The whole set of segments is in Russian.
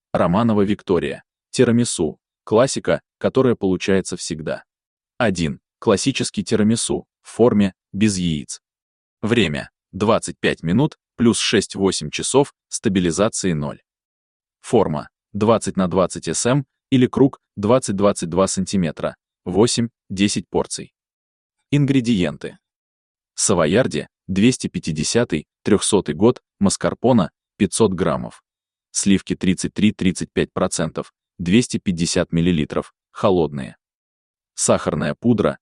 Романова Виктория. Тирамису. Классика, которая получается всегда. 1. Классический тирамису, в форме, без яиц. Время. 25 минут, плюс 6-8 часов, стабилизации 0. Форма. 20 на 20 см, или круг 20-22 см, 8-10 порций. Ингредиенты. Савоярди, 250-300 год, маскарпоне, 500 граммов. Сливки 33-35%, 250 мл, холодные. Сахарная пудра,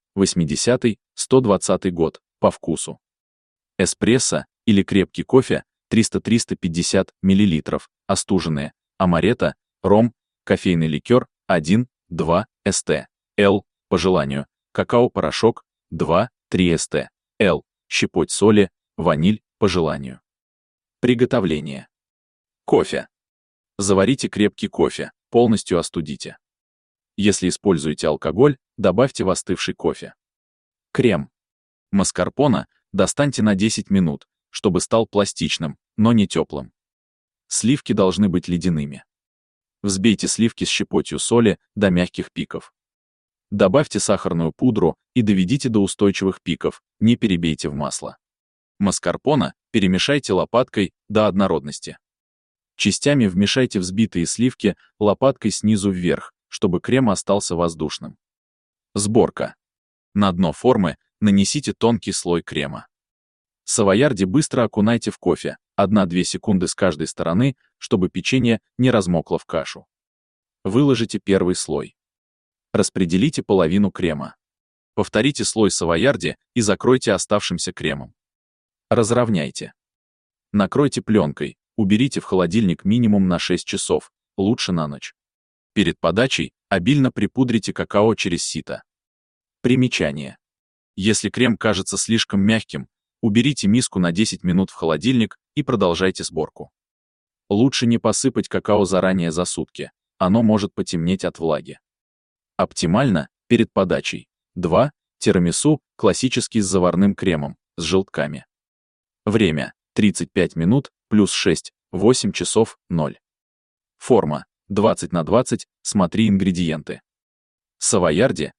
80-120 год, по вкусу. Эспрессо, или крепкий кофе, 300-350 мл, остуженные. Амаретто, ром, кофейный ликер, 1-2 ст. Л, по желанию. Какао-порошок, 2-3 ст. Л. Щепоть соли, ваниль, по желанию. Приготовление. Кофе. Заварите крепкий кофе, полностью остудите. Если используете алкоголь, добавьте в остывший кофе. Крем. Маскарпоне достаньте на 10 минут, чтобы стал пластичным, но не теплым. Сливки должны быть ледяными. Взбейте сливки с щепотью соли до мягких пиков. Добавьте сахарную пудру и доведите до устойчивых пиков, не перебейте в масло. Маскарпоне перемешайте лопаткой до однородности. Частями вмешайте взбитые сливки лопаткой снизу вверх, чтобы крем остался воздушным. Сборка. На дно формы нанесите тонкий слой крема. Савоярди быстро окунайте в кофе, 1-2 секунды с каждой стороны, чтобы печенье не размокло в кашу. Выложите первый слой. Распределите половину крема. Повторите слой савоярди и закройте оставшимся кремом. Разровняйте. Накройте пленкой, уберите в холодильник минимум на 6 часов, лучше на ночь. Перед подачей обильно припудрите какао через сито. Примечание. Если крем кажется слишком мягким, уберите миску на 10 минут в холодильник и продолжайте сборку. Лучше не посыпать какао заранее за сутки, оно может потемнеть от влаги. Оптимально, перед подачей. 2. Тирамису, классический с заварным кремом, с желтками. Время. 35 минут, плюс 6-8 часов, 0. Форма. 20 на 20, смотри ингредиенты. Савоярди,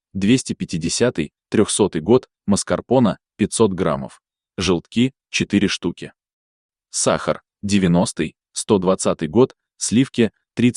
250-300 год, маскарпоне, 500 граммов. Желтки, 4 штуки. Сахар, 90-120 год, сливки,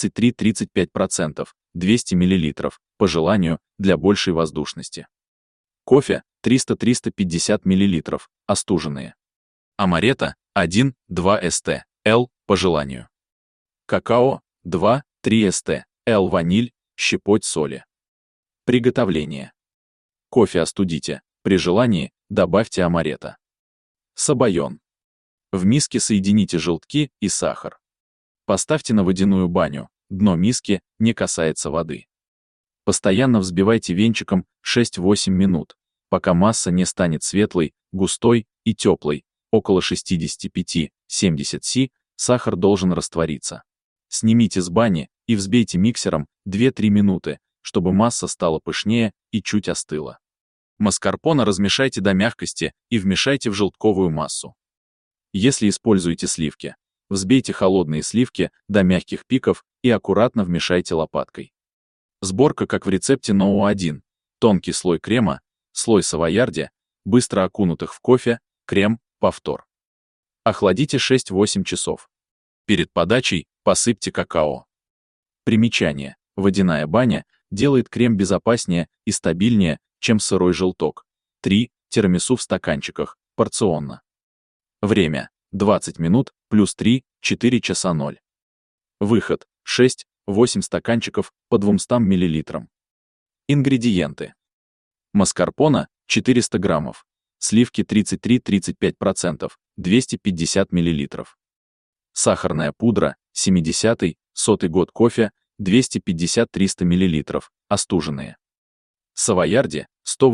33-35%, 200 мл, по желанию, для большей воздушности. Кофе, 300-350 мл, остуженные. Амаретто, 1-2 ст. Л, по желанию. Какао, 2-3 ст. Л, ваниль, щепоть соли. Приготовление. Кофе остудите, при желании добавьте амаретто. Сабайон. В миске соедините желтки и сахар. Поставьте на водяную баню, дно миски не касается воды. Постоянно взбивайте венчиком 6-8 минут, пока масса не станет светлой, густой и теплой, около 65-70 С, сахар должен раствориться. Снимите с бани и взбейте миксером 2-3 минуты, чтобы масса стала пышнее и чуть остыла. Маскарпоне размешайте до мягкости и вмешайте в желтковую массу. Если используете сливки, взбейте холодные сливки до мягких пиков и аккуратно вмешайте лопаткой. Сборка как в рецепте ноу-1. Тонкий слой крема, слой савоярди, быстро окунутых в кофе, крем, повтор. Охладите 6-8 часов. Перед подачей посыпьте какао. Примечание. Водяная баня делает крем безопаснее и стабильнее, чем сырой желток. 3. Тирамису в стаканчиках, порционно. Время. 20 минут, плюс 3-4 часа 0. Выход. 6-8 стаканчиков по 200 мл. Ингредиенты. Маскарпоне 400 граммов. Сливки 33-35%, 250 мл. Сахарная пудра, 70-100 год кофе, 250-300 мл, остуженные. Савоярди,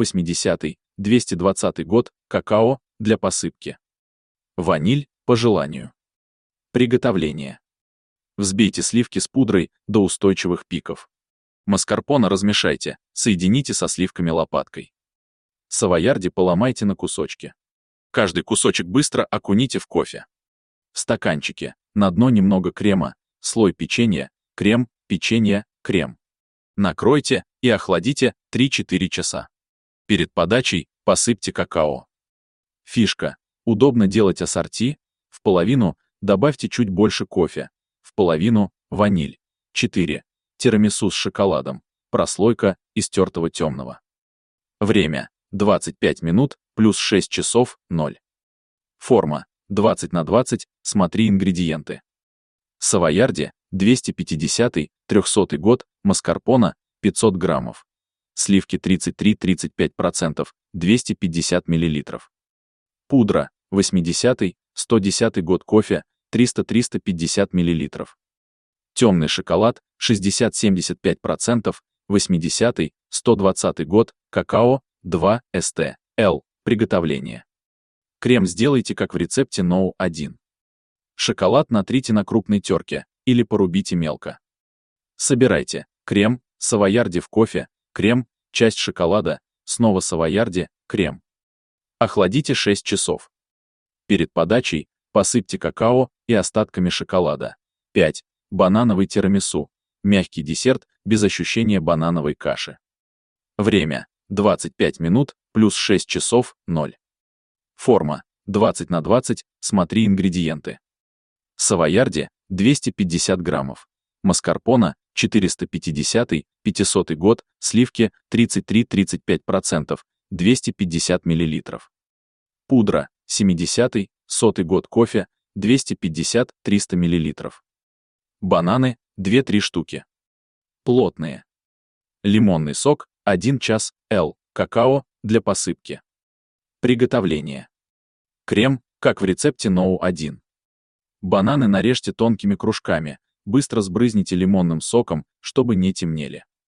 180-220 год, какао, для посыпки. Ваниль, по желанию. Приготовление. Взбейте сливки с пудрой до устойчивых пиков. Маскарпоне размешайте, соедините со сливками лопаткой. Савоярди поломайте на кусочки. Каждый кусочек быстро окуните в кофе. В стаканчике, на дно немного крема, слой печенья, крем, печенье, крем. Накройте и охладите 3-4 часа. Перед подачей посыпьте какао. Фишка. Удобно делать ассорти. В половину добавьте чуть больше кофе. В половину ваниль. 4. Тирамису с шоколадом. Прослойка из тертого темного. Время. 25 минут плюс 6 часов 0. Форма. 20×20. Смотри ингредиенты. Савоярди 250-300 год, маскарпоне 500 граммов. Сливки 33-35%, 250 мл. Пудра 80-110 год кофе 300-350 мл. Темный шоколад 60-75%, 80-120 год, какао 2 ст. Л. Приготовление. Крем сделайте как в рецепте No.1. Шоколад натрите на крупной терке или порубите мелко. Собирайте крем, савоярди в кофе, крем, часть шоколада, снова савоярди, крем. Охладите 6 часов. Перед подачей посыпьте какао и остатками шоколада. 5. Банановый тирамису. Мягкий десерт без ощущения банановой каши. Время. 25 минут плюс 6 часов 0. Форма. 20×20. Смотри ингредиенты. Савоярди 250 граммов. Маскарпоне 450 500 год, сливки 33-35%, 250 мл. Пудра 70 100 год кофе 250-300 мл. Бананы 2-3 штуки. Плотные. Лимонный сок 1 час Л. Какао для посыпки. Приготовление. Крем, как в рецепте No.1. Бананы нарежьте тонкими кружками, быстро сбрызните лимонным соком, чтобы не темнели.